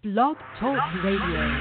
Blog Talk Radio.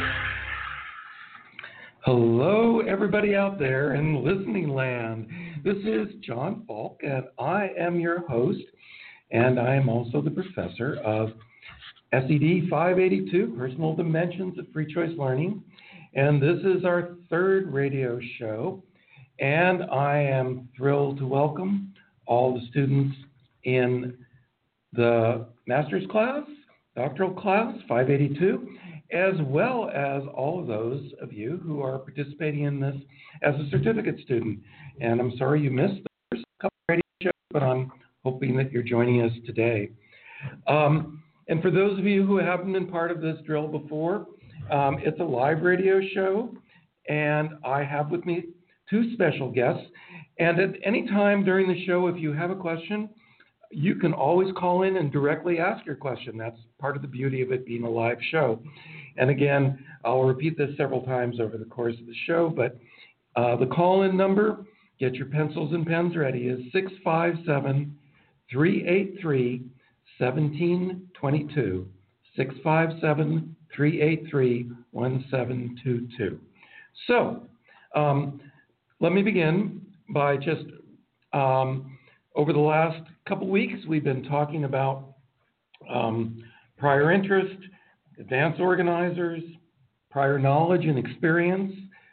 Hello, everybody out there in listening land. This is John Falk, and I am your host, and I am also the professor of SED 582, Personal Dimensions of Free Choice Learning. And this is our third radio show, and I am thrilled to welcome all the students in the master's class, doctoral class 582, as well as all of those of you who are participating in this as a certificate student. And I'm sorry you missed the first couple of radio shows, but I'm hoping that you're joining us today. And for those of you who haven't been part of this drill before, it's a live radio show, and I have with me two special guests. And at any time during the show, if you have a question, you can always call in and directly ask your question. That's part of the beauty of it being a live show. And again, I'll repeat this several times over the course of the show, but the call-in number, get your pencils and pens ready, is 657-383-1722, 657-383-1722. So let me begin by just, over the last couple weeks, we've been talking about prior interest, advanced organizers, prior knowledge and experience.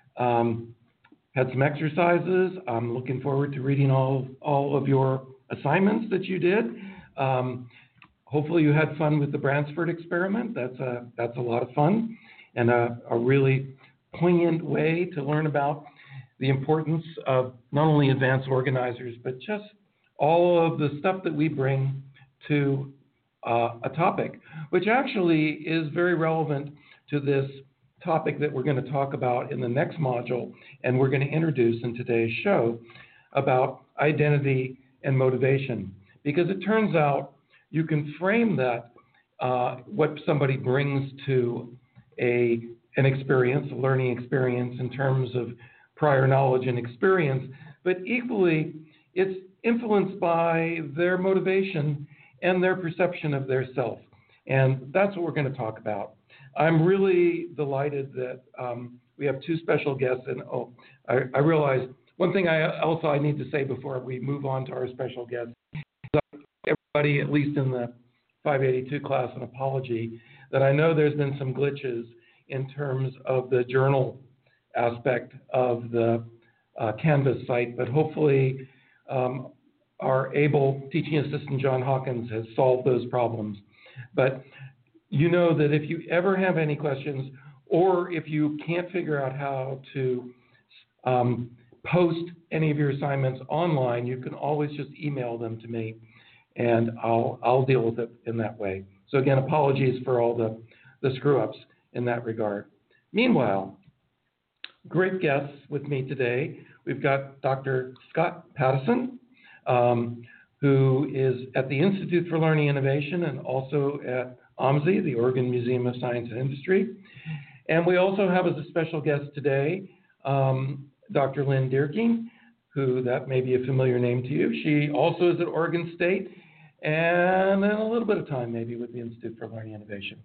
Had some exercises. I'm looking forward to reading all of your assignments that you did. Hopefully you had fun with the Bransford experiment. That's a lot of fun and a really poignant way to learn about the importance of not only advanced organizers, but just all of the stuff that we bring to a topic, which actually is very relevant to this topic that we're going to talk about in the next module, and we're going to introduce in today's show about identity and motivation. Because it turns out you can frame that, what somebody brings to an experience, a learning experience in terms of prior knowledge and experience, but equally it's influenced by their motivation and their perception of their self. And that's what we're going to talk about. I'm really delighted that we have two special guests. And I realize one thing I need to say before we move on to our special guests. Everybody, at least in the 582 class, an apology that I know there's been some glitches in terms of the journal aspect of the Canvas site, but hopefully our able teaching assistant, John Hawkins, has solved those problems. But you know that if you ever have any questions, or if you can't figure out how to post any of your assignments online, you can always just email them to me, and I'll deal with it in that way. So again, apologies for all the screw-ups in that regard. Meanwhile, great guests with me today. We've got Dr. Scott Pattison, who is at the Institute for Learning Innovation and also at OMSI, the Oregon Museum of Science and Industry. And we also have as a special guest today, Dr. Lynn Dierking, who that may be a familiar name to you. She also is at Oregon State and then a little bit of time maybe with the Institute for Learning Innovation.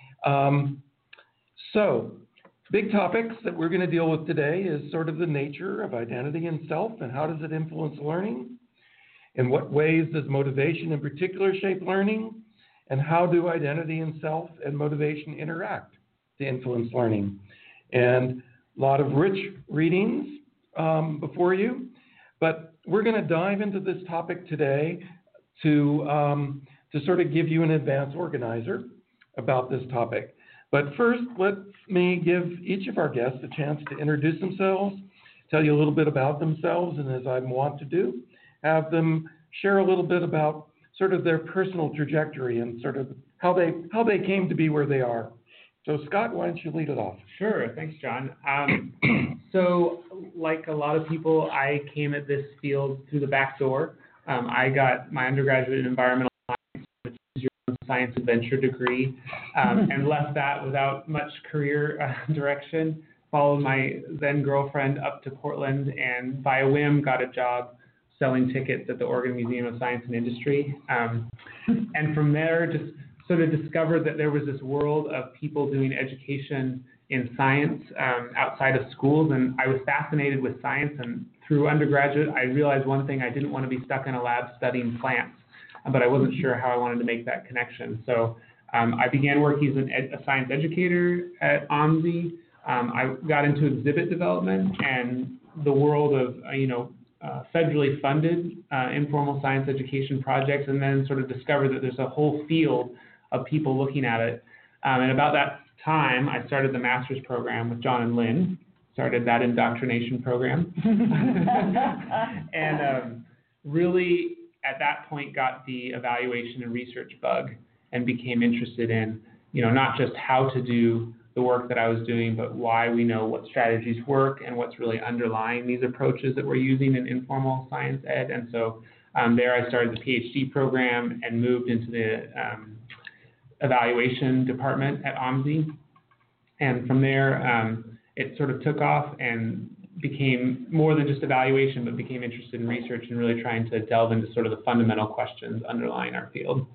So big topics that we're going to deal with today is sort of the nature of identity and self, and how does it influence learning? In what ways does motivation in particular shape learning? And how do identity and self and motivation interact to influence learning? And a lot of rich readings before you, but we're going to dive into this topic today to sort of give you an advanced organizer about this topic. But first, let me give each of our guests a chance to introduce themselves, tell you a little bit about themselves, and as I want to do, have them share a little bit about sort of their personal trajectory and sort of how they came to be where they are. So Scott, why don't you lead it off? Sure, thanks, John. So like a lot of people, I came at this field through the back door. I got my undergraduate in environmental science, which is your science adventure degree, and left that without much career direction. Followed my then girlfriend up to Portland, and by a whim got a job selling tickets at the Oregon Museum of Science and Industry. And from there, just sort of discovered that there was this world of people doing education in science outside of schools, and I was fascinated with science. And through undergraduate, I realized one thing: I didn't want to be stuck in a lab studying plants, but I wasn't sure how I wanted to make that connection. So I began working as a science educator at OMSI. I got into exhibit development and the world of federally funded informal science education projects, and then sort of discovered that there's a whole field of people looking at it. And about that time, I started the master's program with John and Lynn, started that indoctrination program. And really, at that point, got the evaluation and research bug and became interested in, not just how to do the work that I was doing, but why we know what strategies work and what's really underlying these approaches that we're using in informal science ed. And so there I started the PhD program and moved into the evaluation department at OMSI. And from there, it sort of took off and became more than just evaluation, but became interested in research and really trying to delve into sort of the fundamental questions underlying our field.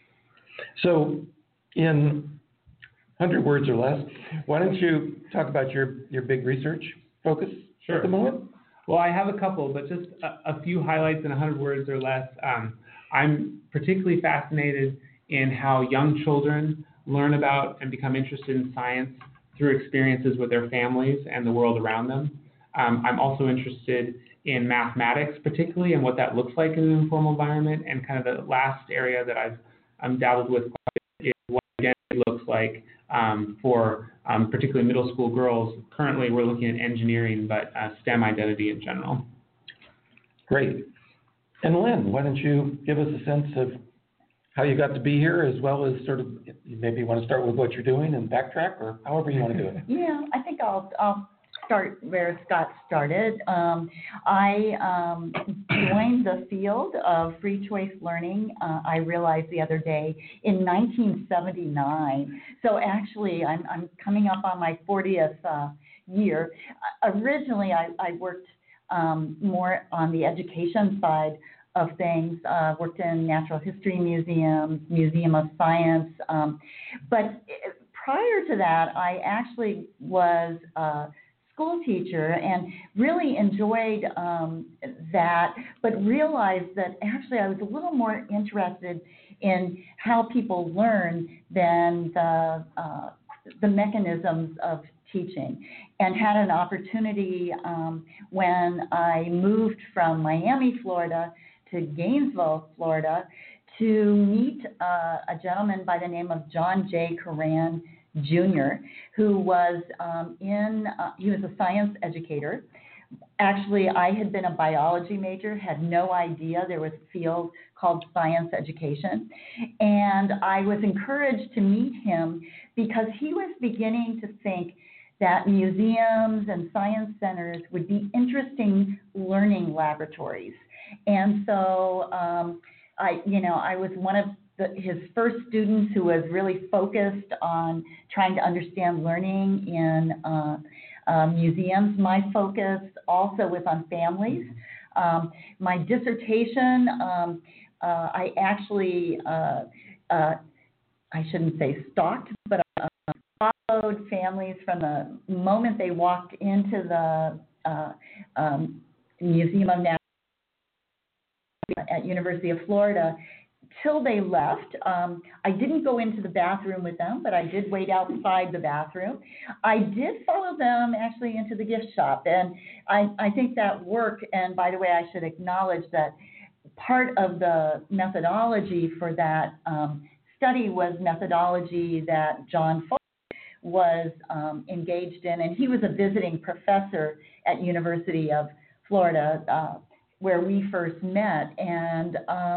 So in 100 words or less, why don't you talk about your big research focus at the moment? Well, I have a couple, but just a few highlights in 100 words or less. I'm particularly fascinated in how young children learn about and become interested in science through experiences with their families and the world around them. I'm also interested in mathematics, particularly, and what that looks like in an informal environment. And kind of the last area that I've dabbled with is what identity looks like for particularly middle school girls. Currently, we're looking at engineering, but STEM identity in general. Great. And Lynn, why don't you give us a sense of how you got to be here, as well as sort of maybe you want to start with what you're doing and backtrack, or however you want to do it. Yeah, I think I'll start where Scott started. I joined the field of free choice learning, I realized the other day, in 1979. So actually, I'm coming up on my 40th year. Originally, I worked more on the education side of things, worked in natural history museums, Museum of Science. But prior to that, I actually was a school teacher and really enjoyed that, but realized that actually I was a little more interested in how people learn than the mechanisms of teaching, and had an opportunity when I moved from Miami, Florida, to Gainesville, Florida, to meet a gentleman by the name of John J. Coran Jr., who was he was a science educator. Actually, I had been a biology major, had no idea there was a field called science education. And I was encouraged to meet him because he was beginning to think that museums and science centers would be interesting learning laboratories. And so I was one of his first students who was really focused on trying to understand learning in museums. My focus also was on families. My dissertation, I actually, I shouldn't say stalked, but followed families from the moment they walked into the Museum of Natural at University of Florida till they left. I didn't go into the bathroom with them, but I did wait outside the bathroom. I did follow them actually into the gift shop, and I think that worked. And by the way, I should acknowledge that part of the methodology for that study was methodology that John Folk was engaged in, and he was a visiting professor at University of Florida, where we first met. And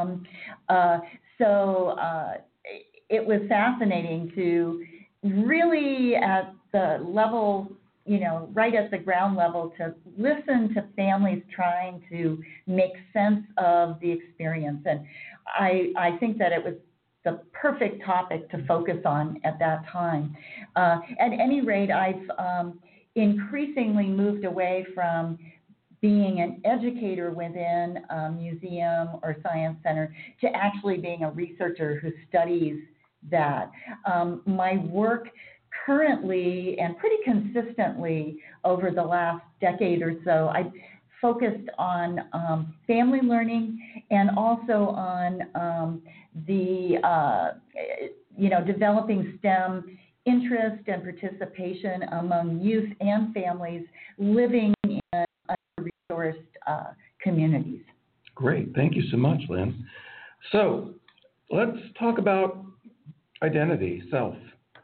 so it was fascinating to really at the level, right at the ground level, to listen to families trying to make sense of the experience. And I think that it was the perfect topic to focus on at that time. At any rate, I've increasingly moved away from being an educator within a museum or science center to actually being a researcher who studies that. My work currently and pretty consistently over the last decade or so, I focused on family learning and also on developing STEM interest and participation among youth and families living in under-resourced communities. Great. Thank you so much, Lynn. So let's talk about identity, self.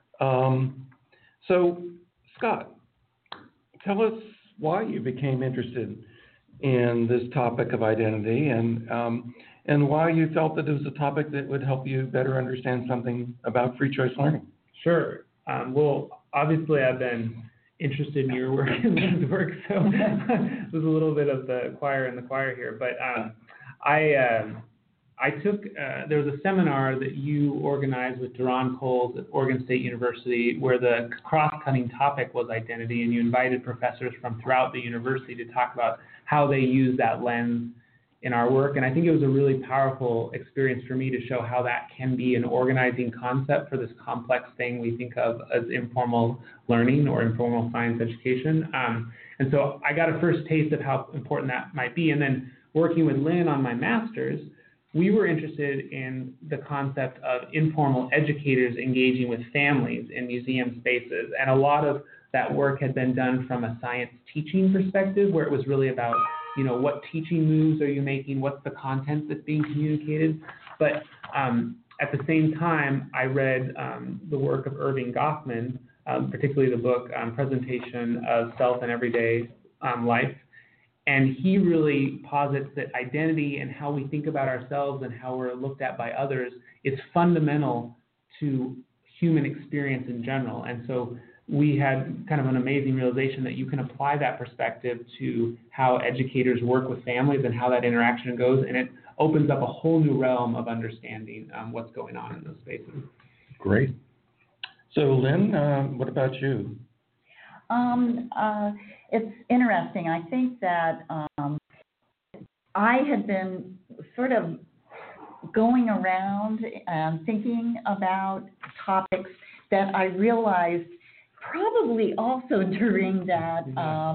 So, Scott, tell us why you became interested in this topic of identity and why you felt that it was a topic that would help you better understand something about free choice learning. Sure. Well, obviously, I've been interested in your work and Lynn's work, so there's a little bit of the choir in the choir here. But I took, there was a seminar that you organized with Duran Coles at Oregon State University where the cross-cutting topic was identity, and you invited professors from throughout the university to talk about how they use that lens in our work. And I think it was a really powerful experience for me to show how that can be an organizing concept for this complex thing we think of as informal learning or informal science education. And so I got a first taste of how important that might be. And then working with Lynn on my master's, we were interested in the concept of informal educators engaging with families in museum spaces. And a lot of that work had been done from a science teaching perspective, where it was really about, what teaching moves are you making? What's the content that's being communicated? But at the same time, I read the work of Erving Goffman, particularly the book Presentation of Self and Everyday Life. And he really posits that identity and how we think about ourselves and how we're looked at by others is fundamental to human experience in general. And so we had kind of an amazing realization that you can apply that perspective to how educators work with families and how that interaction goes, and it opens up a whole new realm of understanding what's going on in those spaces. Great. So, Lynn, what about you? It's interesting. I think that I had been sort of going around and thinking about topics that I realized probably also during that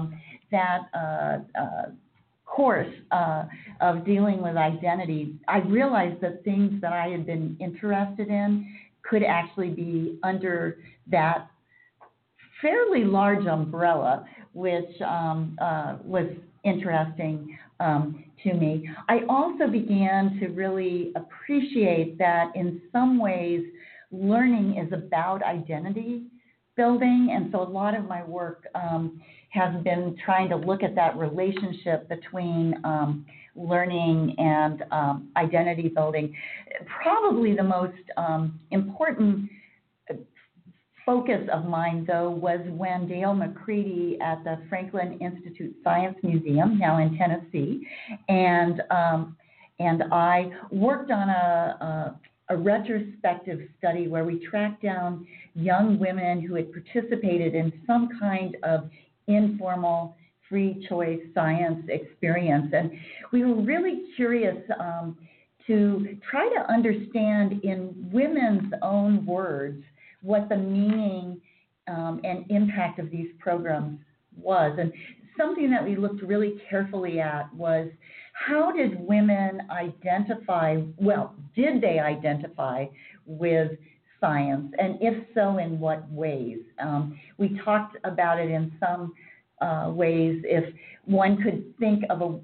course of dealing with identity. I realized that things that I had been interested in could actually be under that fairly large umbrella, which was interesting to me. I also began to really appreciate that in some ways learning is about identity building, and so a lot of my work has been trying to look at that relationship between learning and identity building. Probably the most important focus of mine, though, was when Dale McCready at the Franklin Institute Science Museum, now in Tennessee, and I worked on a retrospective study where we tracked down young women who had participated in some kind of informal free choice science experience. And we were really curious to try to understand in women's own words what the meaning and impact of these programs was. And something that we looked really carefully at was how did women identify, did they identify with science? And if so, in what ways? We talked about it in some ways. If one could think of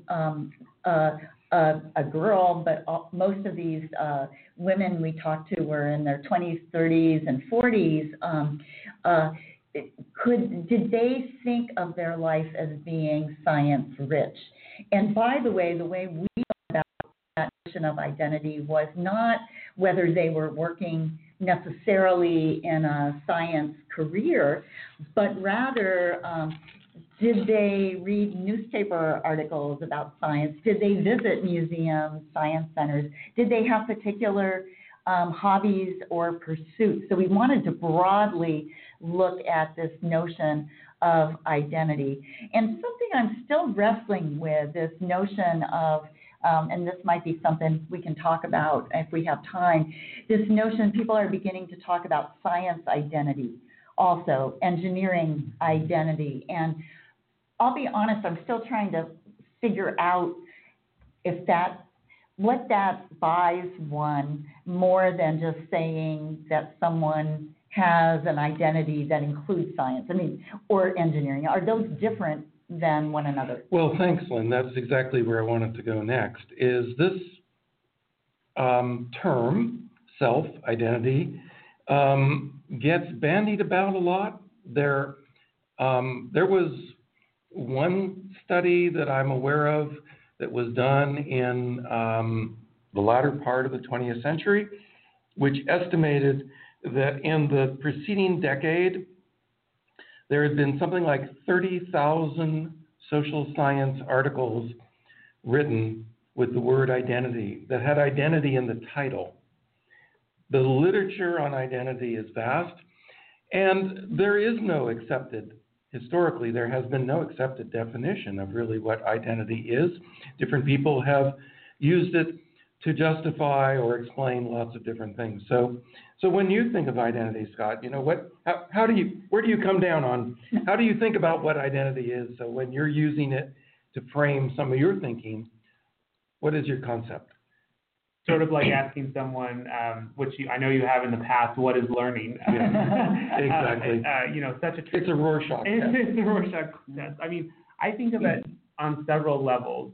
a girl, but most of these women we talked to were in their 20s, 30s, and 40s. Did they think of their life as being science-rich? And by the way we thought about that notion of identity was not whether they were working necessarily in a science career, but rather did they read newspaper articles about science? Did they visit museums, science centers? Did they have particular hobbies or pursuits? So we wanted to broadly look at this notion of identity. And something I'm still wrestling with, this notion of and this might be something we can talk about if we have time, this notion people are beginning to talk about science identity, also engineering identity. And I'll be honest, I'm still trying to figure out what that buys one more than just saying that someone has an identity that includes science, or engineering. Are those different than one another? Well, thanks, Lynn. That's exactly where I wanted to go next. Is this term, self-identity, gets bandied about a lot. There was one study that I'm aware of that was done in the latter part of the 20th century, which estimated that in the preceding decade, there had been something like 30,000 social science articles written with the word identity, that had identity in the title. The literature on identity is vast, and there is no accepted, historically, there has been no accepted definition of really what identity is. Different people have used it to justify or explain lots of different things. So when you think of identity, Scott, where do you come down on, how do you think about what identity is? So when you're using it to frame some of your thinking, what is your concept? Sort of like asking someone, which I know you have in the past, what is learning? Exactly. Such a trick. It's a Rorschach test. It's a Rorschach test. I think of it on several levels.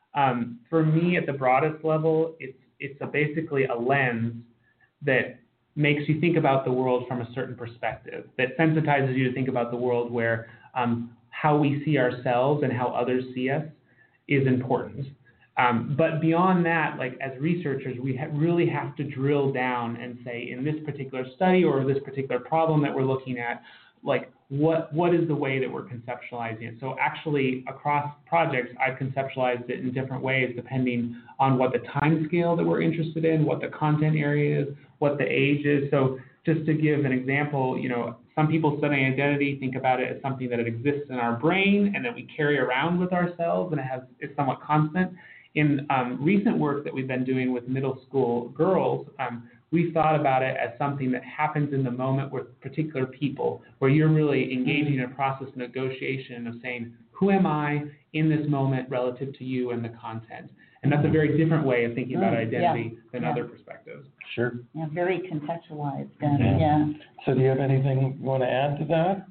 For me, at the broadest level, it's basically a lens that makes you think about the world from a certain perspective, that sensitizes you to think about the world where how we see ourselves and how others see us is important. But beyond that, like as researchers, we really have to drill down and say, in this particular study or this particular problem that we're looking at, like what is the way that we're conceptualizing it? So actually, across projects, I've conceptualized it in different ways depending on what the time scale that we're interested in, what the content area is, what the age is. So just to give an example, some people studying identity think about it as something that it exists in our brain and that we carry around with ourselves, and it's somewhat constant. In recent work that we've been doing with middle school girls, we thought about it as something that happens in the moment with particular people, where you're really engaging in a process of negotiation of saying, who am I in this moment relative to you and the content? And that's a very different way of thinking about identity than other perspectives. Sure. Yeah, very contextualized. And, So do you have anything you want to add to that?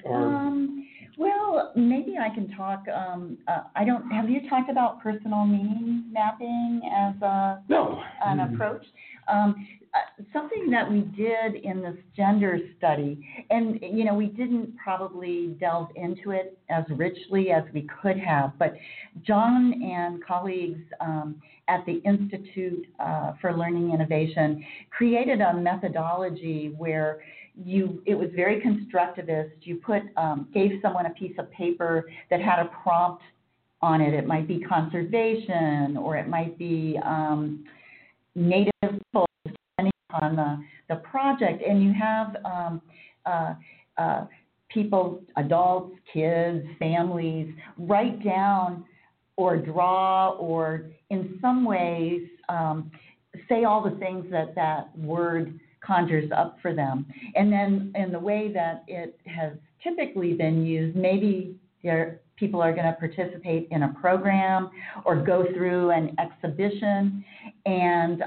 Well, maybe I can talk. Have you talked about personal meaning mapping as an approach? Something that we did in this gender study, and we didn't probably delve into it as richly as we could have, but John and colleagues at the Institute for Learning Innovation created a methodology where it was very constructivist. You gave someone a piece of paper that had a prompt on it. It might be conservation, or it might be native people, depending on the project. And you have people, adults, kids, families, write down or draw or in some ways say all the things that word conjures up for them. And then in the way that it has typically been used, maybe people are going to participate in a program or go through an exhibition. And,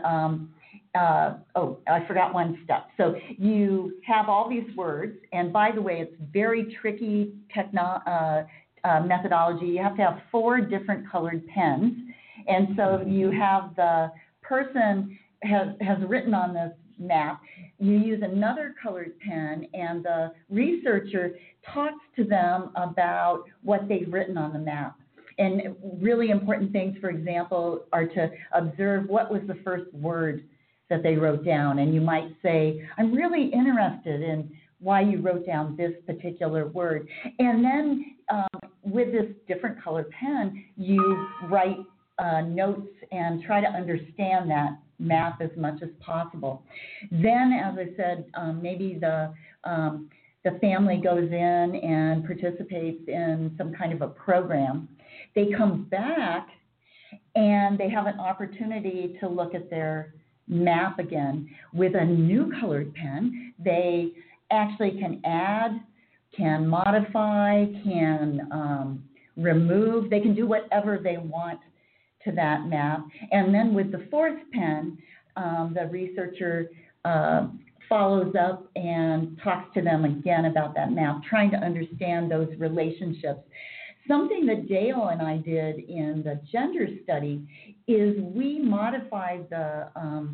I forgot one step. So you have all these words, and by the way, it's very tricky methodology. You have to have 4 different colored pens. And so you have the person has written on this map, you use another colored pen, and the researcher talks to them about what they've written on the map. And really important things, for example, are to observe what was the first word that they wrote down. And you might say, I'm really interested in why you wrote down this particular word. And then with this different colored pen, you write notes and try to understand that map as much as possible. Then, as I said, maybe the family goes in and participates in some kind of a program. They come back and they have an opportunity to look at their map again with a new colored pen. They actually can add, can modify, can remove. They can do whatever they want to that map. And then with the fourth pen, the researcher follows up and talks to them again about that map, trying to understand those relationships. Something that Dale and I did in the gender study is we modified the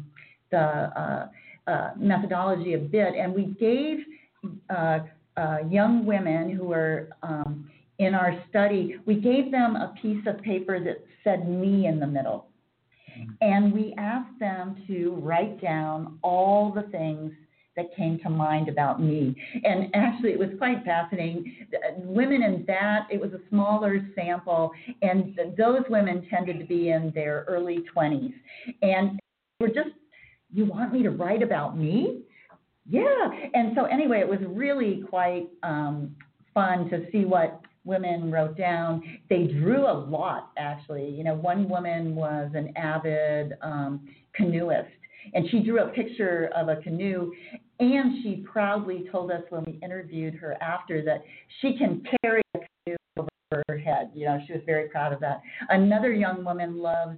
methodology a bit, and we gave young women who were in our study, we gave them a piece of paper that said me in the middle. And we asked them to write down all the things that came to mind about me. And actually, it was quite fascinating. Women in that, it was a smaller sample, and those women tended to be in their early 20s. And we're just, you want me to write about me? Yeah. And so anyway, it was really quite fun to see what women wrote down. They drew a lot, actually. You know, one woman was an avid canoeist, and she drew a picture of a canoe, and she proudly told us when we interviewed her after that she can carry a canoe over her head. You know, she was very proud of that. Another young woman loves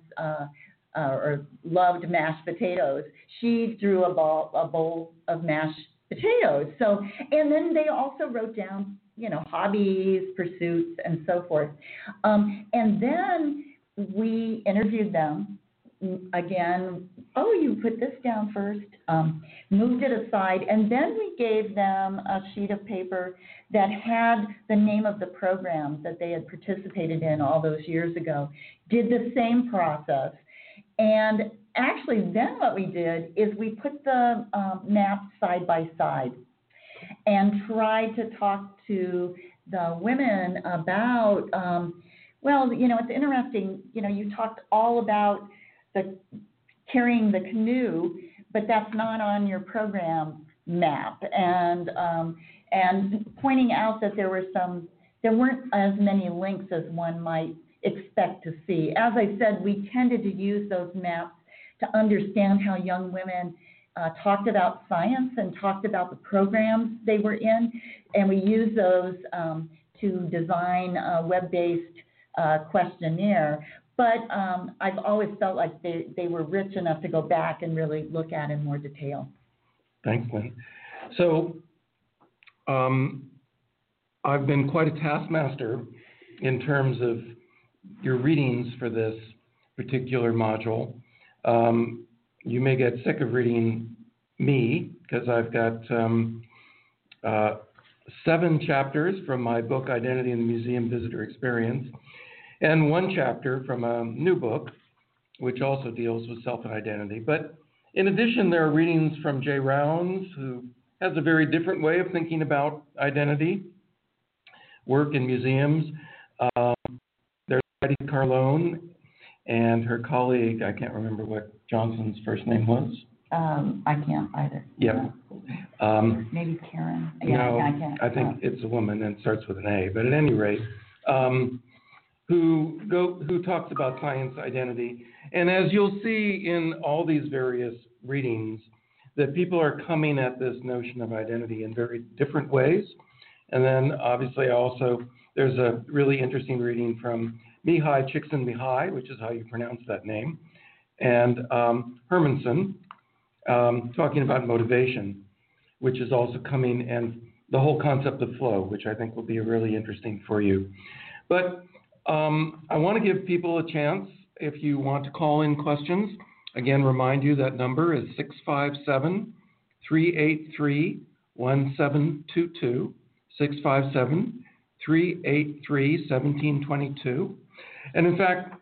or loved mashed potatoes. She drew a bowl of mashed potatoes. So, and then they also wrote down, you know, hobbies, pursuits, and so forth. And then we interviewed them again. Oh, you put this down first, moved it aside, and then we gave them a sheet of paper that had the name of the program that they had participated in all those years ago, did the same process. And actually, then what we did is we put the maps side by side and tried to talk to the women about, well, you know, it's interesting, you know, you talked all about the carrying the canoe, but that's not on your program map, and pointing out that there weren't as many links as one might expect to see. As I said, we tended to use those maps to understand how young women talked about science and talked about the programs they were in, and we used those to design a web-based questionnaire. But I've always felt like they were rich enough to go back and really look at in more detail. Thanks, Lynn. So I've been quite a taskmaster in terms of your readings for this particular module. You may get sick of reading me because I've got 7 chapters from my book, Identity in the Museum Visitor Experience, and 1 chapter from a new book, which also deals with self and identity. But in addition, there are readings from Jay Rounds, who has a very different way of thinking about identity, work in museums. There's Heidi Carlone and her colleague, I can't remember what Johnson's first name was. I can't either. Yeah. Maybe Karen. Yeah, no, I can't. I think it's a woman and starts with an A. But at any rate, who talks about science identity. And as you'll see in all these various readings, that people are coming at this notion of identity in very different ways. And then obviously also there's a really interesting reading from Mihai Csikszentmihalyi, which is how you pronounce that name, and Hermanson, talking about motivation, which is also coming, and the whole concept of flow, which I think will be really interesting for you. But I want to give people a chance if you want to call in questions. Again, remind you that number is 657-383-1722, 657-383-1722. And in fact,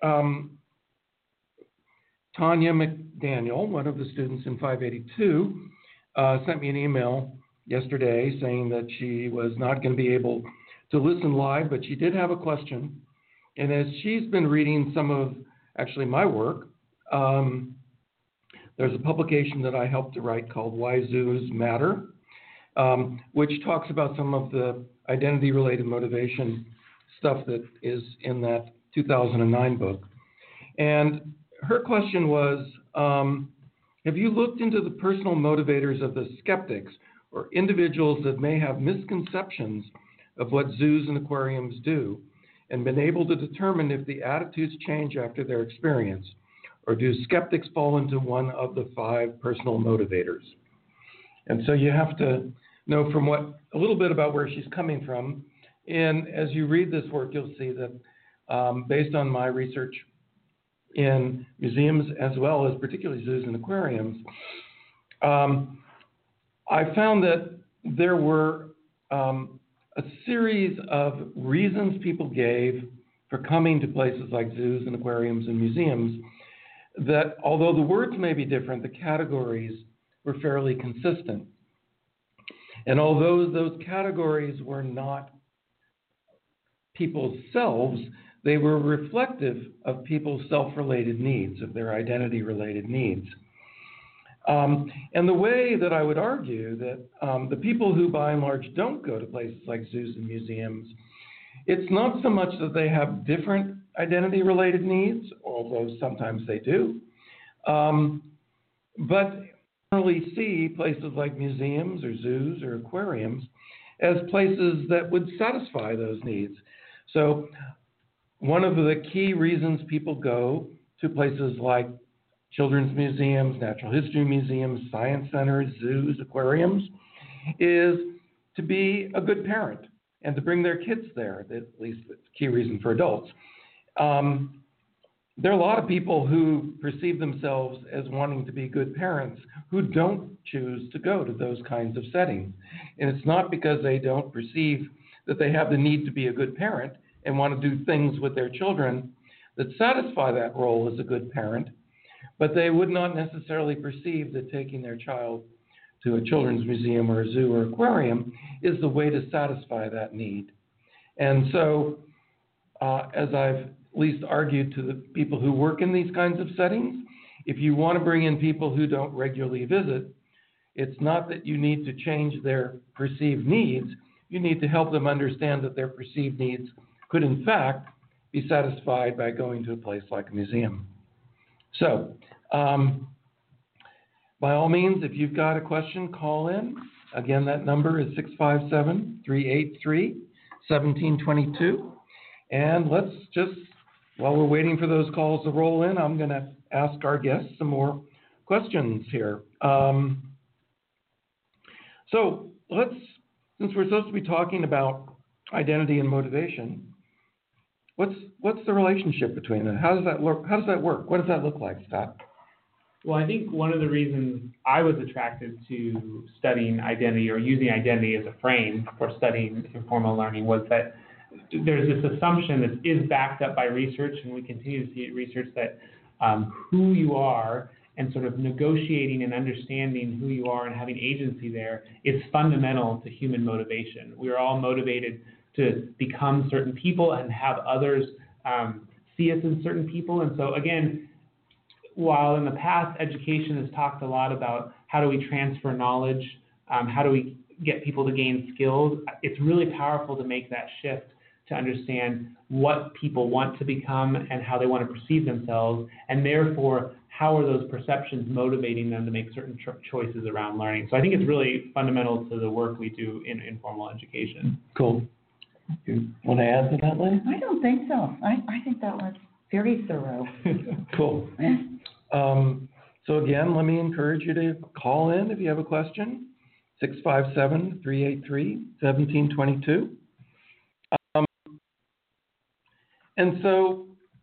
Tanya McDaniel, one of the students in 582, sent me an email yesterday saying that she was not going to be able to listen live, but she did have a question. And as she's been reading some of actually my work, there's a publication that I helped to write called Why Zoos Matter, which talks about some of the identity-related motivation stuff that is in that 2009 book. And her question was, have you looked into the personal motivators of the skeptics or individuals that may have misconceptions of what zoos and aquariums do and been able to determine if the attitudes change after their experience? Or do skeptics fall into one of the 5 personal motivators? And so you have to know a little bit about where she's coming from. And as you read this work, you'll see that based on my research in museums as well as particularly zoos and aquariums, I found that there were a series of reasons people gave for coming to places like zoos and aquariums and museums that, although the words may be different, the categories were fairly consistent. And although those categories were not people's selves, they were reflective of people's self-related needs, of their identity-related needs. And the way that I would argue that the people who by and large don't go to places like zoos and museums, it's not so much that they have different identity-related needs, although sometimes they do, but generally see places like museums or zoos or aquariums as places that would satisfy those needs. So one of the key reasons people go to places like children's museums, natural history museums, science centers, zoos, aquariums, is to be a good parent and to bring their kids there. At least that's a key reason for adults. There are a lot of people who perceive themselves as wanting to be good parents who don't choose to go to those kinds of settings. And it's not because they don't perceive that they have the need to be a good parent and want to do things with their children that satisfy that role as a good parent, but they would not necessarily perceive that taking their child to a children's museum or a zoo or aquarium is the way to satisfy that need. And so, as I've at least argued to the people who work in these kinds of settings, if you want to bring in people who don't regularly visit, it's not that you need to change their perceived needs. You need to help them understand that their perceived needs could, in fact, be satisfied by going to a place like a museum. So, by all means, if you've got a question, call in. Again, that number is 657-383-1722. And let's just, while we're waiting for those calls to roll in, I'm going to ask our guests some more questions here. So let's, since we're supposed to be talking about identity and motivation, what's the relationship between them? How does that work? What does that look like, Scott? Well, I think one of the reasons I was attracted to studying identity or using identity as a frame for studying informal learning was that there's this assumption that is backed up by research, and we continue to see research that who you are and sort of negotiating and understanding who you are and having agency there is fundamental to human motivation. We are all motivated to become certain people and have others see us as certain people. And so again, while in the past education has talked a lot about how do we transfer knowledge, how do we get people to gain skills, it's really powerful to make that shift to understand what people want to become and how they want to perceive themselves, and therefore how are those perceptions motivating them to make certain choices around learning. So I think it's really fundamental to the work we do in informal education. Cool. You want to add to that, Lynn? I don't think so. I think that was very thorough. Cool. So again, let me encourage you to call in if you have a question, 657-383-1722. And so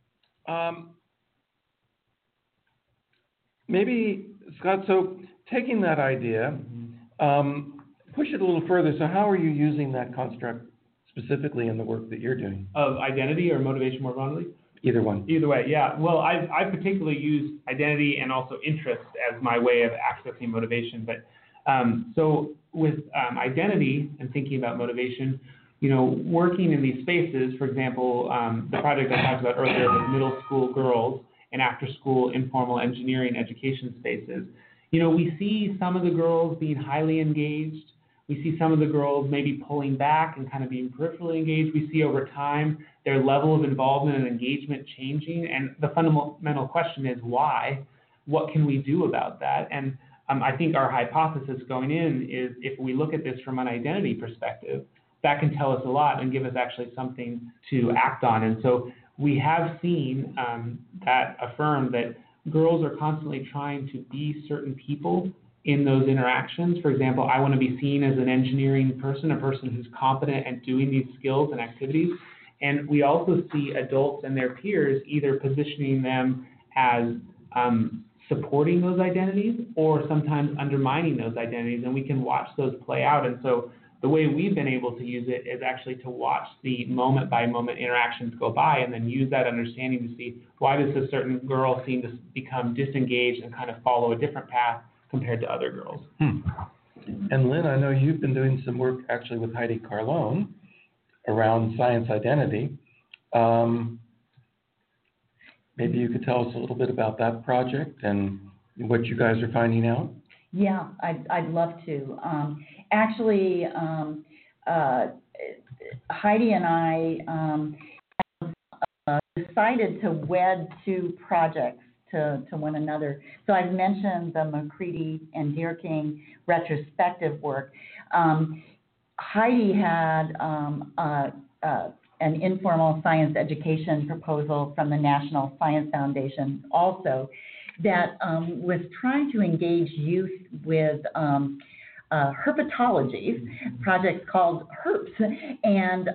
maybe, Scott, so taking that idea, push it a little further. So how are you using that construct specifically in the work that you're doing? Of identity or motivation more broadly? Either one. Either way, yeah. Well, I particularly use identity and also interest as my way of accessing motivation. But so with identity and thinking about motivation, you know, working in these spaces, for example, the project I talked about earlier with middle school girls and after-school informal engineering education spaces, you know, we see some of the girls being highly engaged. We see some of the girls maybe pulling back and kind of being peripherally engaged. We see over time their level of involvement and engagement changing. And the fundamental question is why? What can we do about that? And I think our hypothesis going in is if we look at this from an identity perspective, that can tell us a lot and give us actually something to act on. And so we have seen that affirm that girls are constantly trying to be certain people in those interactions. For example, I want to be seen as an engineering person, a person who's competent at doing these skills and activities. And we also see adults and their peers either positioning them as supporting those identities or sometimes undermining those identities, and we can watch those play out. And so the way we've been able to use it is actually to watch the moment-by-moment interactions go by and then use that understanding to see why does a certain girl seem to become disengaged and kind of follow a different path compared to other girls. And Lynn, I know you've been doing some work actually with Heidi Carlone around science identity. Maybe you could tell us a little bit about that project and what you guys are finding out. Yeah, I'd love to. Actually, Heidi and I decided to wed two projects to one another. So I've mentioned the McCready and Deer King retrospective work. Heidi had an informal science education proposal from the National Science Foundation also that was trying to engage youth with herpetology, projects called HERPS, and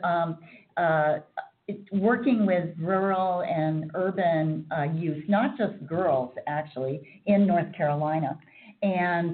working with rural and urban youth, not just girls actually, in North Carolina. And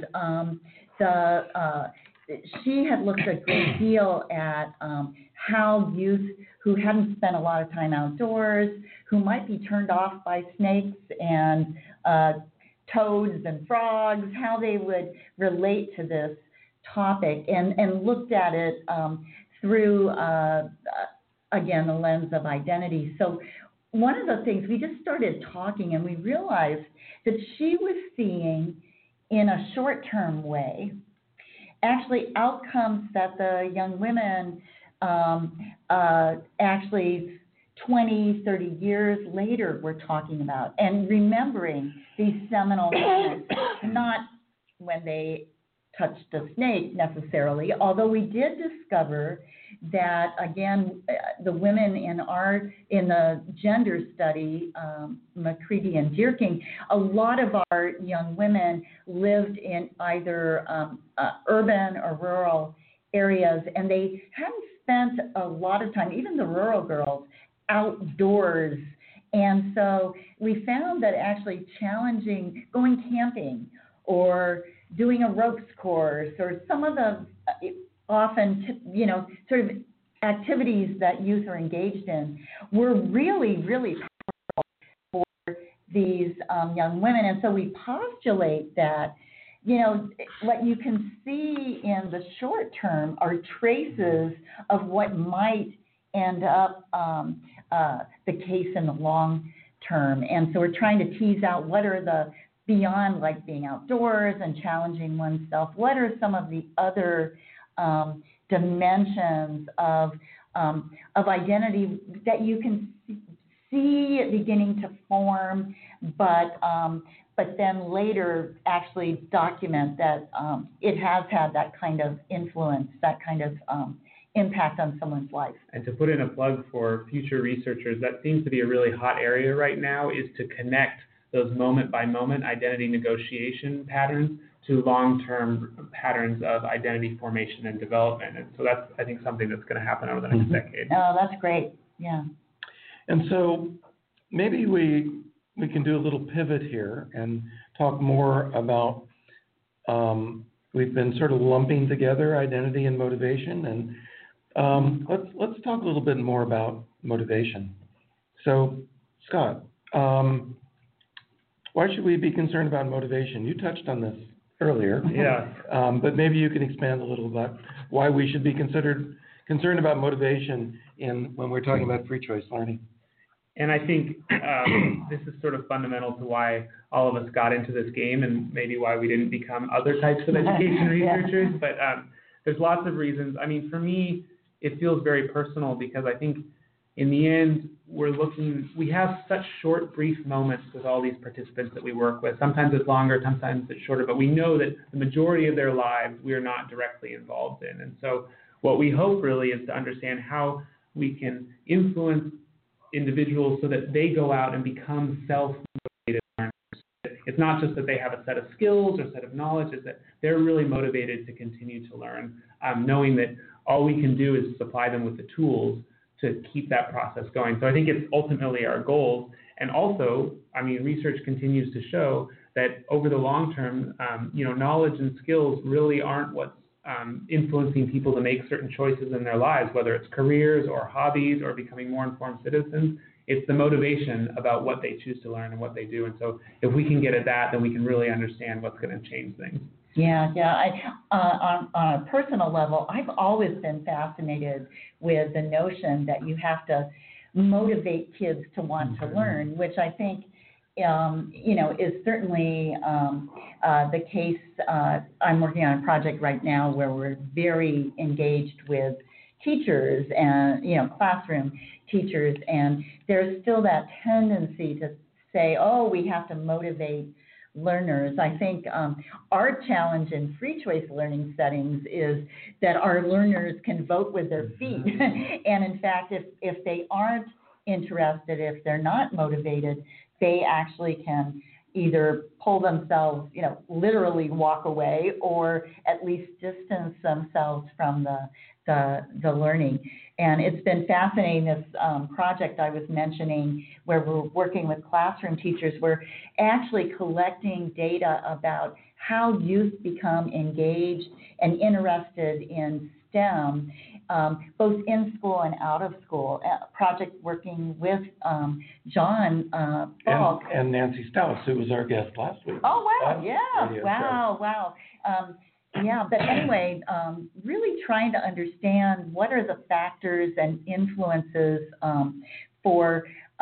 she had looked a great deal at how youth who hadn't spent a lot of time outdoors, who might be turned off by snakes and toads and frogs, how they would relate to this topic, and looked at it through, again, the lens of identity. So one of the things, we just started talking and we realized that she was seeing in a short-term way actually outcomes that the young women actually 20, 30 years later we're talking about, and remembering these seminal moments, not when they touched a snake necessarily, although we did discover that, again, the women in the gender study, McCready and Deer King, a lot of our young women lived in either urban or rural areas, and they hadn't spent a lot of time, even the rural girls, outdoors. And so we found that actually challenging, going camping or doing a ropes course or some of the often, sort of activities that youth are engaged in were really, really powerful for these young women. And so we postulate that, what you can see in the short term are traces of what might end up the case in the long term. And so we're trying to tease out what are the, beyond like being outdoors and challenging oneself, what are some of the other dimensions of identity that you can see beginning to form, but then later actually document that it has had that kind of influence, that kind of impact on someone's life. And to put in a plug for future researchers, that seems to be a really hot area right now, is to connect those moment-by-moment identity negotiation patterns to long-term patterns of identity formation and development. And so that's, I think, something that's going to happen over the next decade. Oh, that's great. Yeah. And so maybe we can do a little pivot here and talk more about, we've been sort of lumping together identity and motivation, and let's talk a little bit more about motivation. So, Scott, why should we be concerned about motivation? You touched on this earlier. Yeah. But maybe you can expand a little about why we should be concerned about motivation when we're talking about free choice learning. And I think this is sort of fundamental to why all of us got into this game and maybe why we didn't become other types of education researchers. But there's lots of reasons. I mean, for me, it feels very personal because I think in the end, we have such short, brief moments with all these participants that we work with. Sometimes it's longer, sometimes it's shorter, but we know that the majority of their lives we are not directly involved in. And so what we hope really is to understand how we can influence individuals so that they go out and become self-motivated learners. It's not just that they have a set of skills or set of knowledge, it's that they're really motivated to continue to learn, knowing that all we can do is supply them with the tools to keep that process going. So I think it's ultimately our goal. And also, I mean, research continues to show that over the long term, knowledge and skills really aren't what's influencing people to make certain choices in their lives, whether it's careers or hobbies or becoming more informed citizens. It's the motivation about what they choose to learn and what they do. And so if we can get at that, then we can really understand what's going to change things. Yeah. On a personal level, I've always been fascinated with the notion that you have to motivate kids to want to learn, which I think, is certainly the case. I'm working on a project right now where we're very engaged with teachers and, classroom teachers, and there's still that tendency to say, oh, we have to motivate learners. I think our challenge in free choice learning settings is that our learners can vote with their feet. And in fact, if they aren't interested, if they're not motivated, they actually can either pull themselves, literally walk away, or at least distance themselves from the learning. And it's been fascinating, this project I was mentioning where we're working with classroom teachers. We're actually collecting data about how youth become engaged and interested in STEM, both in school and out of school. A project working with John Falk. And Nancy Stouts, who was our guest last week. Oh, wow, yeah, wow. But anyway, really trying to understand what are the factors and influences for,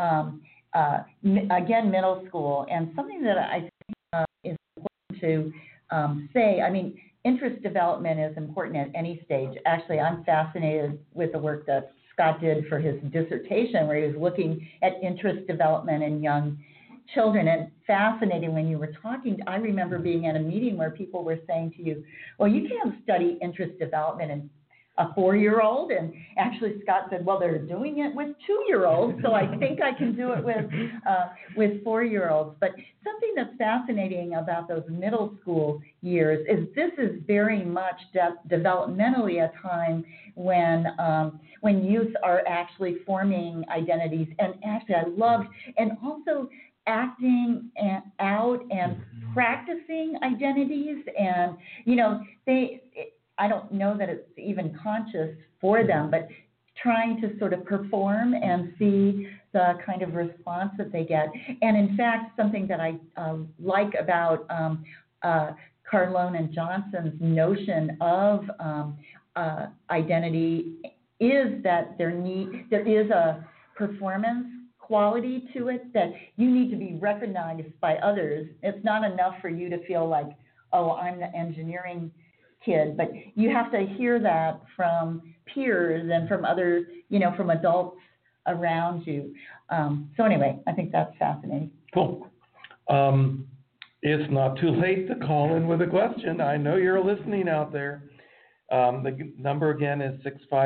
again, middle school. And something that I think is important to say, I mean, interest development is important at any stage. Actually, I'm fascinated with the work that Scott did for his dissertation, where he was looking at interest development in young children. And fascinating when you were talking, I remember being at a meeting where people were saying to you, well, you can't study interest development in a 4-year-old. And actually Scott said, well, they're doing it with 2-year-olds, so I think I can do it with 4-year-olds. But something that's fascinating about those middle school years is this is very much developmentally a time when youth are actually forming identities. And actually I loved, and also acting out and practicing identities. And, I don't know that it's even conscious for them, but trying to sort of perform and see the kind of response that they get. And in fact, something that I like about Carlone and Johnson's notion of identity is that there is a performance quality to it, that you need to be recognized by others. It's not enough for you to feel like, oh, I'm the engineering kid, but you have to hear that from peers and from other, from adults around you. So anyway, I think that's fascinating. Cool. It's not too late to call in with a question. I know you're listening out there. The number again is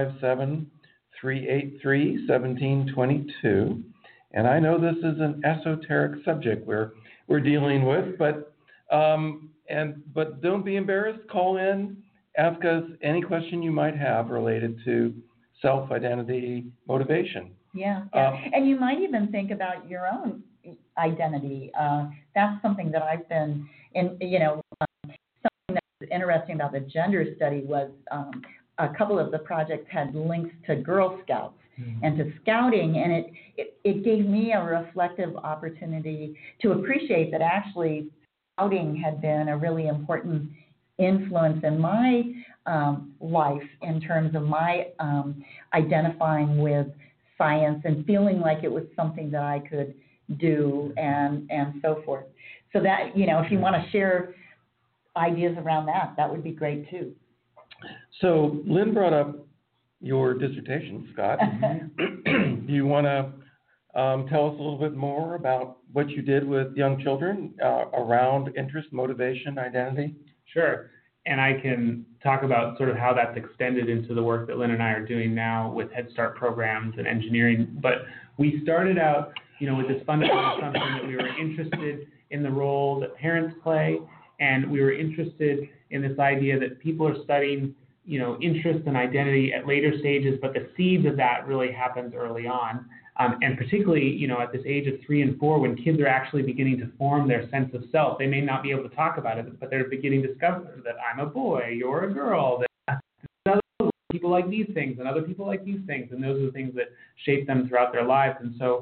657-383-1722. And I know this is an esoteric subject we're dealing with, but don't be embarrassed. Call in, ask us any question you might have related to self-identity motivation. Yeah. And you might even think about your own identity. That's something that I've been something that was interesting about the gender study was a couple of the projects had links to Girl Scouts and to scouting, and it gave me a reflective opportunity to appreciate that actually scouting had been a really important influence in my life in terms of my identifying with science and feeling like it was something that I could do and so forth. So that, if you want to share ideas around that would be great too. So Lynn brought up your dissertation, Scott. Do you want to tell us a little bit more about what you did with young children around interest, motivation, identity? Sure. And I can talk about sort of how that's extended into the work that Lynn and I are doing now with Head Start programs and engineering. But we started out, with this fundamental assumption that we were interested in the role that parents play, and we were interested in this idea that people are studying, interest and identity at later stages, but the seeds of that really happens early on. And particularly, at this age of 3 and 4, when kids are actually beginning to form their sense of self, they may not be able to talk about it, but they're beginning to discover that I'm a boy, you're a girl, that other people like these things, and other people like these things, and those are the things that shape them throughout their lives. And so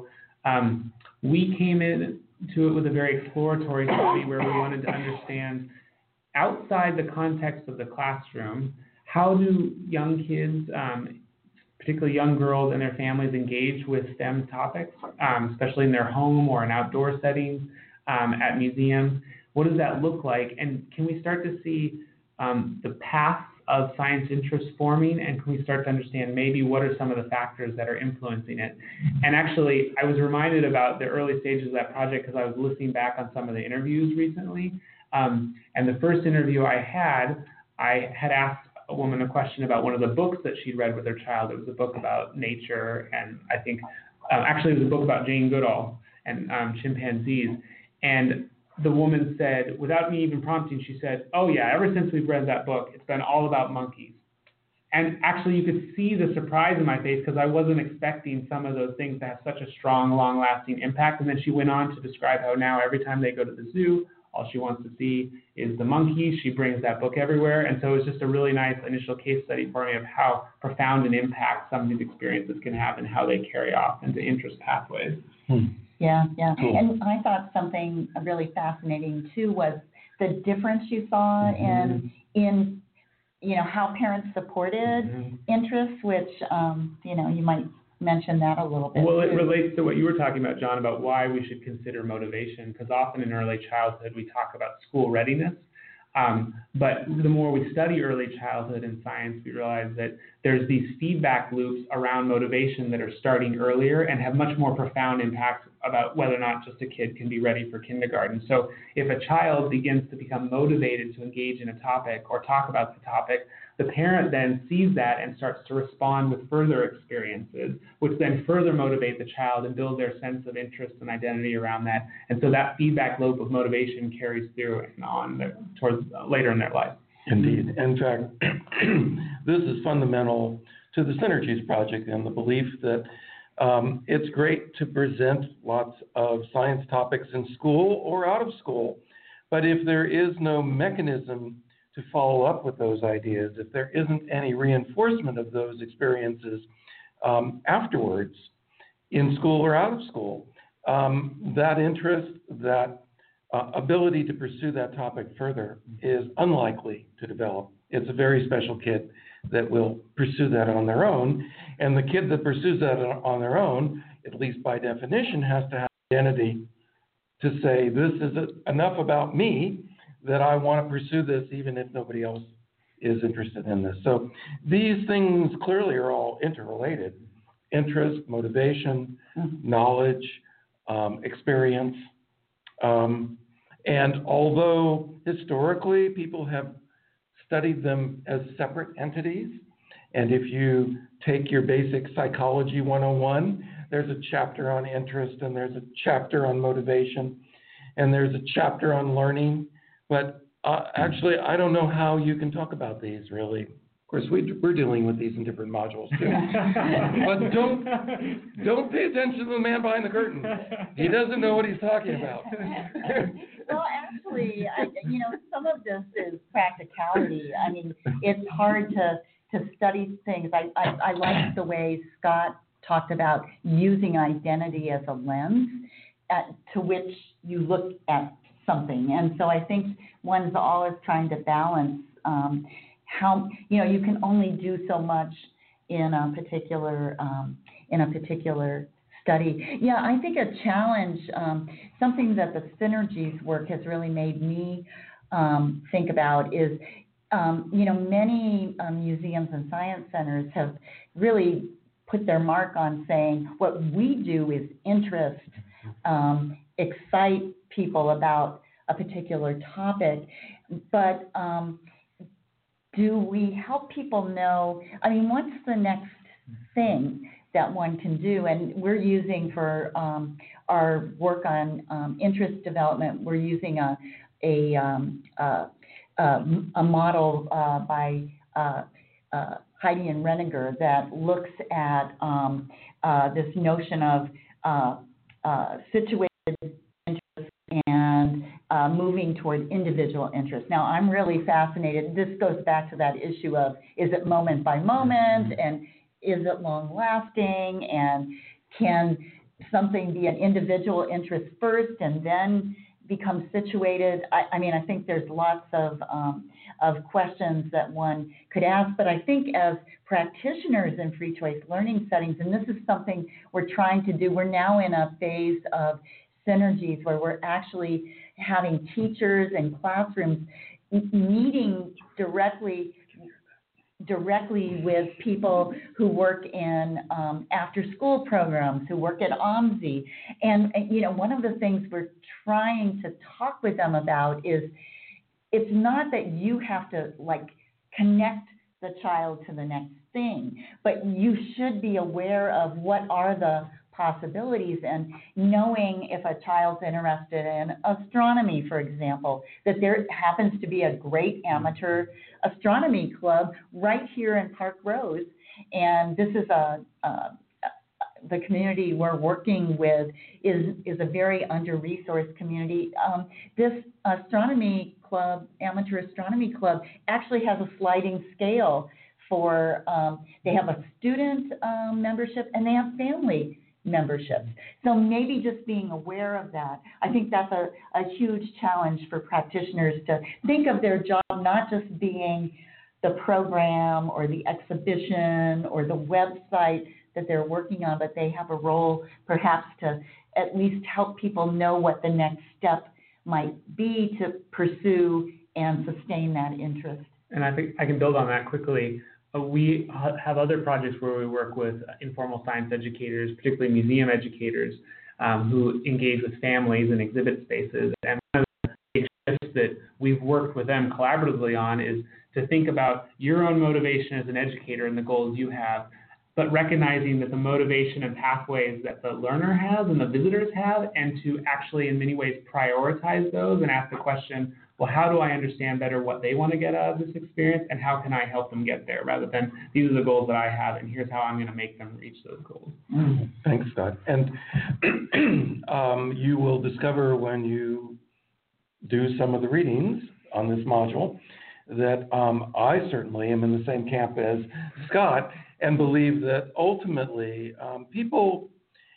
we came into it with a very exploratory study where we wanted to understand, outside the context of the classroom, how do young kids, particularly young girls and their families, engage with STEM topics, especially in their home or in outdoor settings, at museums. What does that look like? And can we start to see the paths of science interest forming, and can we start to understand maybe what are some of the factors that are influencing it? And actually, I was reminded about the early stages of that project because I was listening back on some of the interviews recently. And the first interview I had asked a woman a question about one of the books that she'd read with her child. It was a book about nature, and I think actually it was a book about Jane Goodall and chimpanzees. And the woman said, without me even prompting, she said, "Oh yeah, ever since we've read that book, it's been all about monkeys." And actually, you could see the surprise in my face because I wasn't expecting some of those things to have such a strong, long-lasting impact. And then she went on to describe how now every time they go to the zoo, all she wants to see is the monkeys. She brings that book everywhere. And so it was just a really nice initial case study for me of how profound an impact some of these experiences can have and how they carry off into interest pathways. Yeah. Cool. And I thought something really fascinating too was the difference you saw in how parents supported interests, which you might mention that a little bit. Well, it relates to what you were talking about, John, about why we should consider motivation, because often in early childhood we talk about school readiness. But the more we study early childhood in science, we realize that there's these feedback loops around motivation that are starting earlier and have much more profound impacts about whether or not just a kid can be ready for kindergarten. So if a child begins to become motivated to engage in a topic or talk about the topic, the parent then sees that and starts to respond with further experiences, which then further motivate the child and build their sense of interest and identity around that. And so that feedback loop of motivation carries through and on towards later in their life. Indeed. In fact, this is fundamental to the Synergies Project and the belief that it's great to present lots of science topics in school or out of school, but if there is no mechanism to follow up with those ideas, if there isn't any reinforcement of those experiences afterwards in school or out of school, that interest, that ability to pursue that topic further is unlikely to develop. It's a very special kid that will pursue that on their own, and the kid that pursues that on their own, at least by definition, has to have identity to say, this is enough about me that I want to pursue this even if nobody else is interested in this. So these things clearly are all interrelated: interest, motivation, knowledge, experience. And although historically people have studied them as separate entities, and if you take your basic psychology 101, there's a chapter on interest, and there's a chapter on motivation, and there's a chapter on learning. But actually, I don't know how you can talk about these, really. Of course, we're dealing with these in different modules, too. But don't pay attention to the man behind the curtain. He doesn't know what he's talking about. Well, actually, some of this is practicality. I mean, it's hard to study things. I like the way Scott talked about using identity as a lens to which you look at something. And so I think one's always trying to balance how, you can only do so much in a particular study. Yeah, I think a challenge, something that the Synergies work has really made me think about is Many museums and science centers have really put their mark on saying what we do is interest, excite people about a particular topic, but do we help people know, what's the next thing that one can do? And we're using for our work on interest development, we're using a model by Heidi and Renninger that looks at this notion of situated interest and moving toward individual interest. Now, I'm really fascinated. This goes back to that issue of, is it moment by moment, and is it long lasting, and can something be an individual interest first and then become situated? I think there's lots of questions that one could ask, but I think as practitioners in free choice learning settings, and this is something we're trying to do, we're now in a phase of synergies where we're actually having teachers and classrooms meeting directly with people who work in after-school programs, who work at OMSI. And, one of the things we're trying to talk with them about is it's not that you have to, connect the child to the next thing, but you should be aware of what are the possibilities, and knowing if a child's interested in astronomy, for example, that there happens to be a great amateur astronomy club right here in Park Rose. And this is the community we're working with is a very under-resourced community. This astronomy club, amateur astronomy club, actually has a sliding scale for, they have a student membership and they have family memberships. So maybe just being aware of that. I think that's a huge challenge for practitioners to think of their job not just being the program or the exhibition or the website that they're working on, but they have a role perhaps to at least help people know what the next step might be to pursue and sustain that interest. And I think I can build on that quickly. We have other projects where we work with informal science educators, particularly museum educators, who engage with families in exhibit spaces. And one of the shifts that we've worked with them collaboratively on is to think about your own motivation as an educator and the goals you have, but recognizing that the motivation and pathways that the learner has and the visitors have, and to actually in many ways prioritize those and ask the question, well, how do I understand better what they want to get out of this experience, and how can I help them get there, rather than these are the goals that I have and here's how I'm going to make them reach those goals. Thanks, Scott. And you will discover when you do some of the readings on this module that I certainly am in the same camp as Scott and believe that ultimately people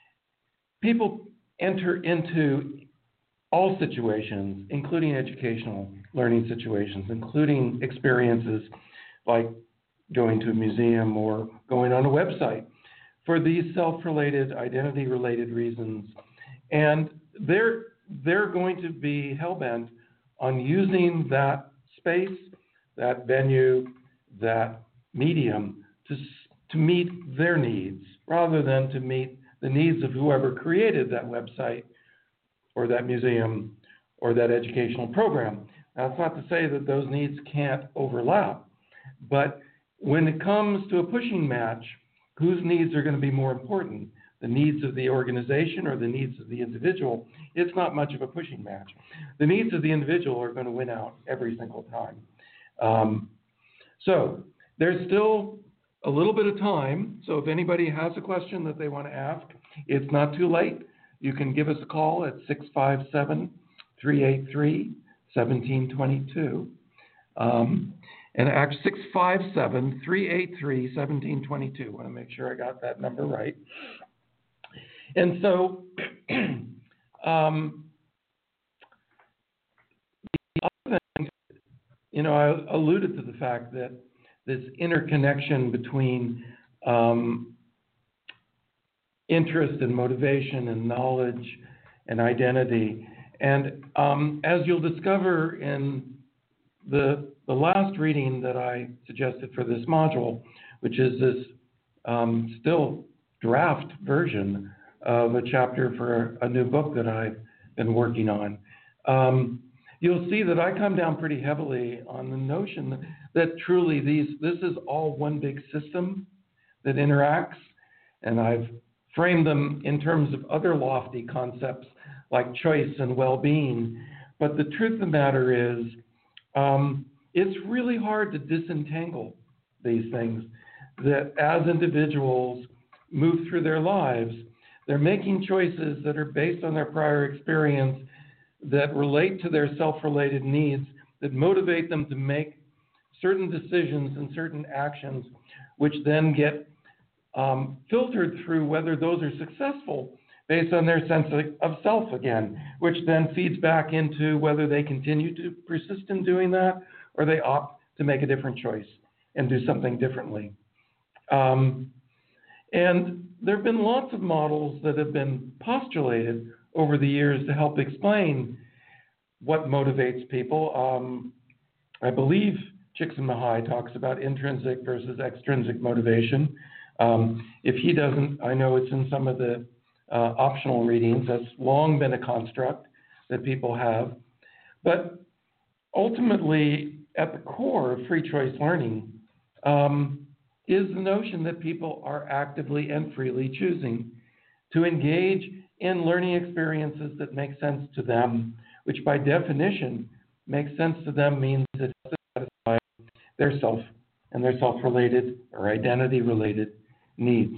enter into all situations, including educational learning situations, including experiences like going to a museum or going on a website, for these self-related, identity-related reasons. And they're going to be hell-bent on using that space, that venue, that medium to meet their needs, rather than to meet the needs of whoever created that website or that museum or that educational program. Now, it's not to say that those needs can't overlap, but when it comes to a pushing match, whose needs are going to be more important? The needs of the organization or the needs of the individual? It's not much of a pushing match. The needs of the individual are going to win out every single time. So there's still a little bit of time. So if anybody has a question that they want to ask, it's not too late. You can give us a call at 657-383-1722. And act 657-383-1722. I want to make sure I got that number right. And so the other thing, I alluded to the fact that this interconnection between interest and motivation and knowledge and identity. And as you'll discover in the the last reading that I suggested for this module, which is this still draft version of a chapter for a new book that I've been working on, you'll see that I come down pretty heavily on the notion that truly this is all one big system that interacts, and I've framed them in terms of other lofty concepts like choice and well-being. But the truth of the matter is, it's really hard to disentangle these things, that as individuals move through their lives, they're making choices that are based on their prior experience, that relate to their self-related needs, that motivate them to make certain decisions and certain actions, which then get filtered through whether those are successful based on their sense of self again, which then feeds back into whether they continue to persist in doing that or they opt to make a different choice and do something differently. And there have been lots of models that have been postulated over the years to help explain what motivates people. I believe Csikszentmihalyi talks about intrinsic versus extrinsic motivation. If he doesn't, I know it's in some of the optional readings. That's long been a construct that people have. But ultimately, at the core of free choice learning is the notion that people are actively and freely choosing to engage in learning experiences that make sense to them, which by definition makes sense to them means that it satisfies their self and their self-related or identity-related needs.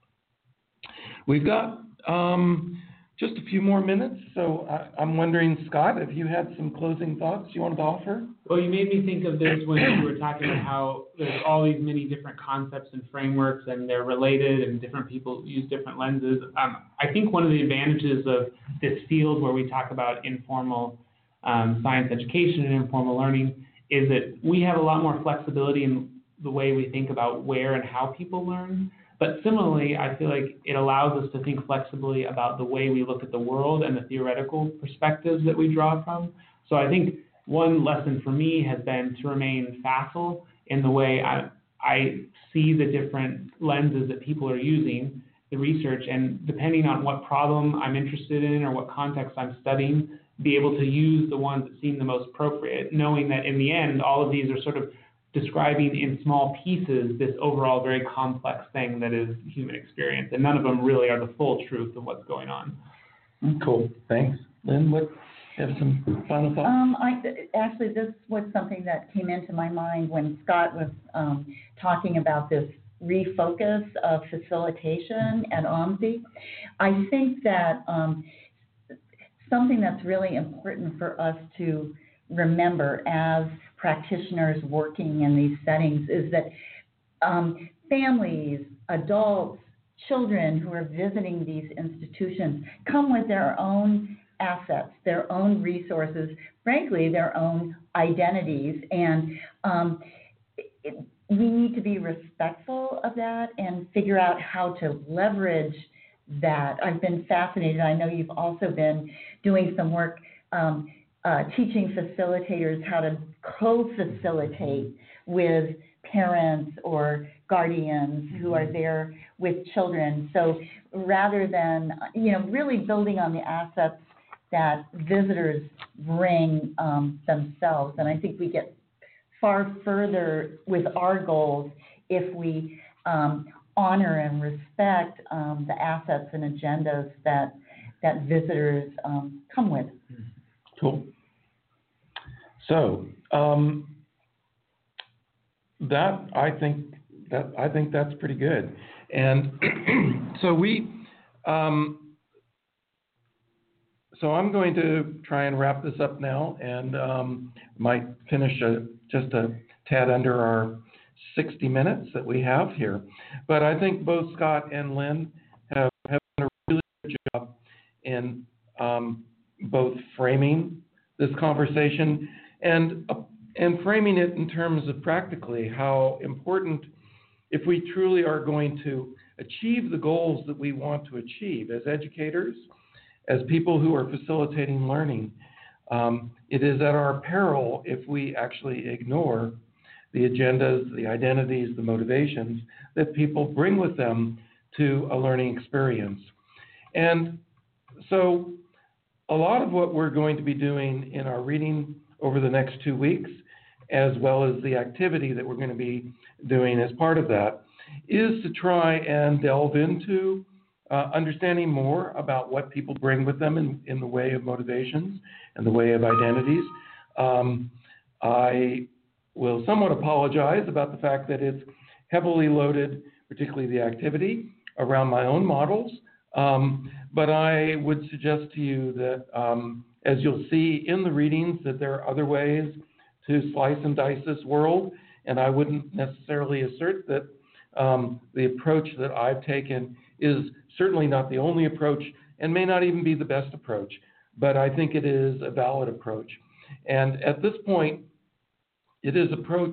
We've got just a few more minutes, so I'm wondering, Scott, if you had some closing thoughts you wanted to offer? Well, you made me think of this when you were talking about how there's all these many different concepts and frameworks, and they're related, and different people use different lenses. I think one of the advantages of this field where we talk about informal science education and informal learning is that we have a lot more flexibility in the way we think about where and how people learn. But similarly, I feel like it allows us to think flexibly about the way we look at the world and the theoretical perspectives that we draw from. So I think one lesson for me has been to remain facile in the way I see the different lenses that people are using, the research, and depending on what problem I'm interested in or what context I'm studying, be able to use the ones that seem the most appropriate, knowing that in the end, all of these are sort of describing in small pieces this overall very complex thing that is human experience, and none of them really are the full truth of what's going on. Cool, thanks. Lynn, what, have some final thoughts? Actually, this was something that came into my mind when Scott was talking about this refocus of facilitation at OMSI. I think that something that's really important for us to remember as practitioners working in these settings is that families, adults, children who are visiting these institutions come with their own assets, their own resources, frankly, their own identities, and we need to be respectful of that and figure out how to leverage that. I've been fascinated. I know you've also been doing some work teaching facilitators how to co-facilitate with parents or guardians who are there with children. So rather than, really building on the assets that visitors bring themselves. And I think we get far further with our goals if we honor and respect the assets and agendas that visitors come with. Cool. So I think that's pretty good. And so so I'm going to try and wrap this up now, and might finish just a tad under our 60 minutes that we have here. But I think both Scott and Lynn have done a really good job in both framing this conversation and framing it in terms of practically how important, if we truly are going to achieve the goals that we want to achieve as educators, as people who are facilitating learning, it is at our peril if we actually ignore the agendas, the identities, the motivations that people bring with them to a learning experience. And so a lot of what we're going to be doing in our reading over the next 2 weeks, as well as the activity that we're going to be doing as part of that, is to try and delve into understanding more about what people bring with them in the way of motivations and the way of identities. I will somewhat apologize about the fact that it's heavily loaded, particularly the activity, around my own models. But I would suggest to you that, as you'll see in the readings, that there are other ways to slice and dice this world, and I wouldn't necessarily assert that the approach that I've taken is certainly not the only approach and may not even be the best approach, but I think it is a valid approach. And at this point, it is approach,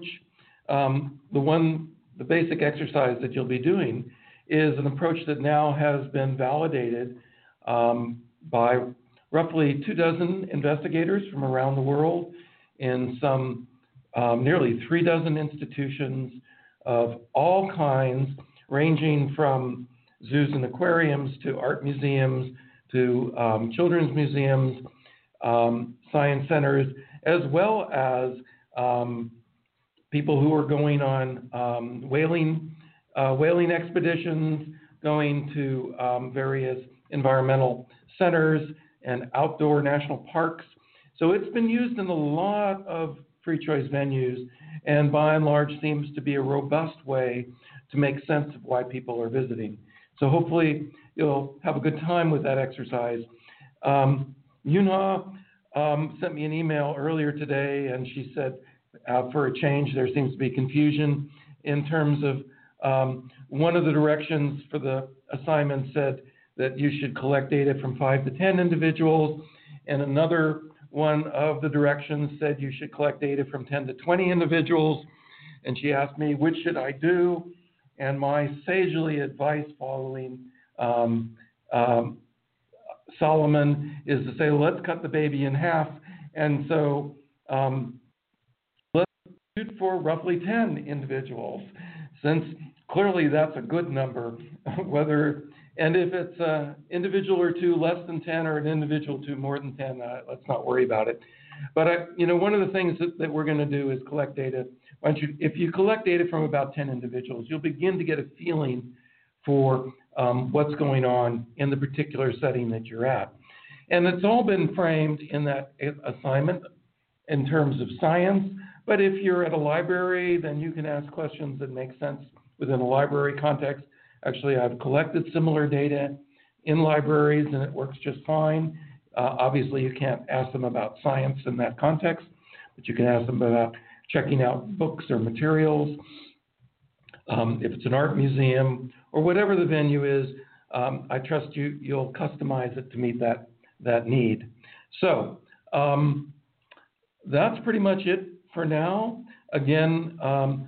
the basic exercise that you'll be doing is an approach that now has been validated by roughly 24 investigators from around the world in some nearly 36 institutions of all kinds, ranging from zoos and aquariums to art museums to children's museums, science centers, as well as people who are going on whaling expeditions, going to various environmental centers and outdoor national parks. So it's been used in a lot of free choice venues, and by and large seems to be a robust way to make sense of why people are visiting. So hopefully you'll have a good time with that exercise. Yunha sent me an email earlier today, and she said, for a change, there seems to be confusion in terms of one of the directions for the assignment said that you should collect data from 5 to 10 individuals, and another one of the directions said you should collect data from 10 to 20 individuals, and she asked me, which should I do? And my sagely advice following Solomon is to say, let's cut the baby in half. And so let's shoot for roughly 10 individuals, since clearly that's a good number, and if it's an individual or two less than 10 or an individual two more than 10, let's not worry about it. But one of the things that we're going to do is collect data. If you collect data from about 10 individuals, you'll begin to get a feeling for what's going on in the particular setting that you're at. And it's all been framed in that assignment in terms of science. But if you're at a library, then you can ask questions that make sense within a library context. Actually, I've collected similar data in libraries, and it works just fine. Obviously, you can't ask them about science in that context, but you can ask them about checking out books or materials. If it's an art museum or whatever the venue is, I trust you'll customize it to meet that need. So that's pretty much it for now. Again,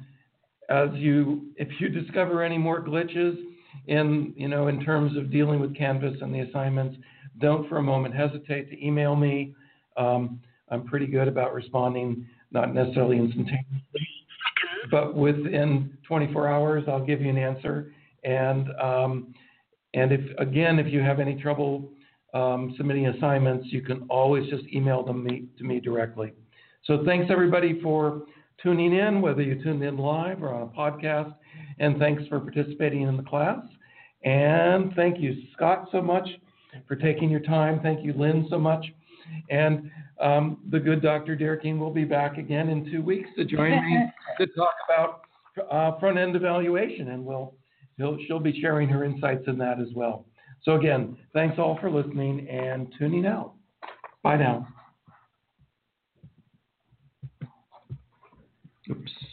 if you discover any more glitches in terms of dealing with Canvas and the assignments, don't for a moment hesitate to email me. I'm pretty good about responding, not necessarily instantaneously, but within 24 hours, I'll give you an answer. And if you have any trouble submitting assignments, you can always just email them to me directly. So thanks everybody for tuning in, whether you tuned in live or on a podcast, and thanks for participating in the class. And thank you, Scott, so much for taking your time. Thank you, Lynn, so much. And the good Dr. Derkeen will be back again in 2 weeks to join me to talk about front-end evaluation, and she'll be sharing her insights in that as well. So again, thanks all for listening and tuning out. Bye now. Oops.